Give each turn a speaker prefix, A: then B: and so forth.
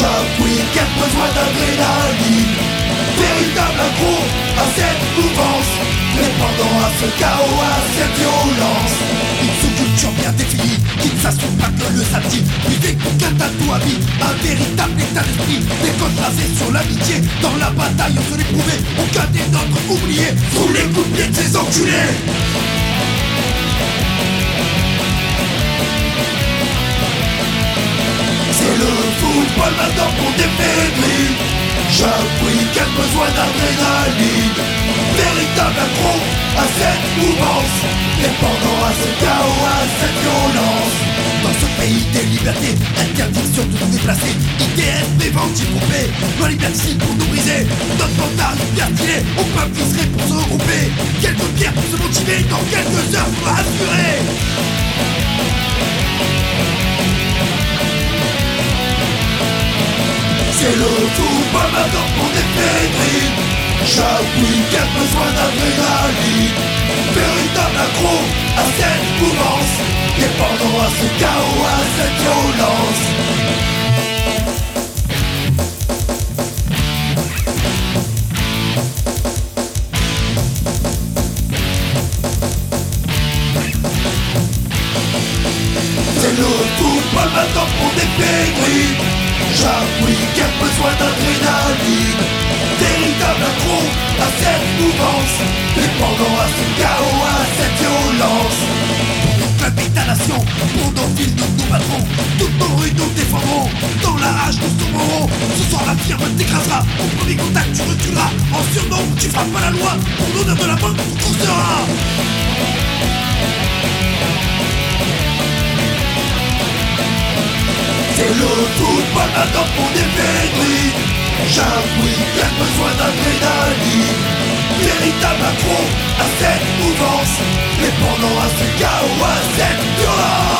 A: Chaque week-end besoin d'adrénaline, véritable accro à cette mouvance, répondant à ce chaos, à cette violence. Une sous-culture bien définie, qui ne s'assume pas que le samedi, vivez qu'un tatou habite, un véritable état d'esprit, des codes rasés sur l'amitié, dans la bataille on se l'éprouver, aucun des nôtres oubliés, sous les coups de pied de ces enculés. C'est le football maintenant qu'on défébrile. Chaque week-end besoin d'adrénaline, véritable accro à cette mouvance, répondant à ce chaos, à cette violence. Dans ce pays des libertés, interdiction de nous déplacer, ITS, mes ventes y groupées, loi liberticide pour nous briser, notre mental bien stylé, au peuple qui serait pour se regrouper, quelques pierres pour se motiver, dans quelques heures pour assurer. C'est le football maintenant qu'on est fébrile. Chaque week-end besoin d'adrénaline, véritable accro à cette mouvance, dépendant à ce chaos, à cette violence. C'est le football maintenant qu'on est fébrile. Chaque week-end besoin d'adrénaline, véritable accro à cette mouvance, dépendant à ce chaos, à cette violence. Pour le club nation, pour nos villes nous nous battrons, toutes nos rues nous défendrons, dans la rage nous tomberons. Ce soir la firme t'écrasera, au premier contact tu reculeras, en surnombre tu frappes à la loi, pour l'honneur de la banque tout sera. C'est le football maintenant qu'on est fébrile. Chaque week-end besoin d'adrénaline, véritable accro à cette mouvance, répondant à ce chaos, à cette violence.